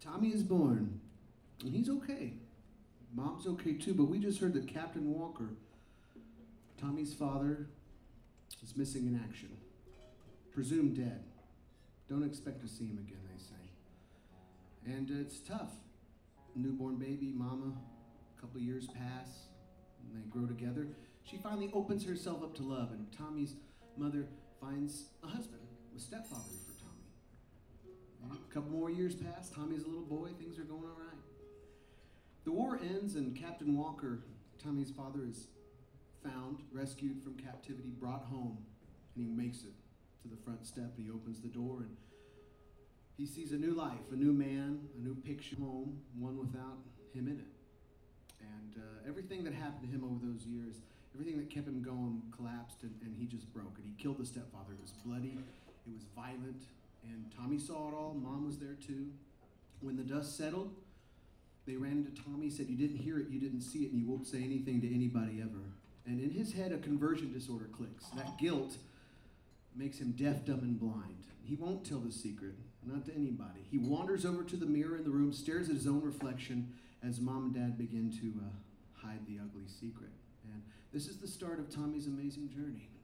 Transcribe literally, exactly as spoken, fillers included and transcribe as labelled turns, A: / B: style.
A: Tommy is born, and he's okay. Mom's okay too, but we just heard that Captain Walker, Tommy's father, is missing in action. Presumed dead. Don't expect to see him again, they say. And uh, it's tough. Newborn baby, mama, a couple of years pass, and they grow together. She finally opens herself up to love, and Tommy's mother finds a husband, a stepfather for Tommy. A couple more years pass, Tommy's a little boy, things are going all right. The war ends, and Captain Walker, Tommy's father, is found, rescued from captivity, brought home, and he makes it to the front step, and he opens the door, and he sees a new life, a new man, a new picture home, one without him in it. And uh, everything that happened to him over those years, everything that kept him going collapsed, and, and he just broke, and he killed the stepfather. It was bloody, it was violent, and Tommy saw it all. Mom was there too. When the dust settled, they ran into Tommy, said, "You didn't hear it, you didn't see it, and you won't say anything to anybody ever." And in his head, a conversion disorder clicks. That guilt makes him deaf, dumb, and blind. He won't tell the secret, not to anybody. He wanders over to the mirror in the room, stares at his own reflection as Mom and Dad begin to uh, hide the ugly secret. And this is the start of Tommy's amazing journey.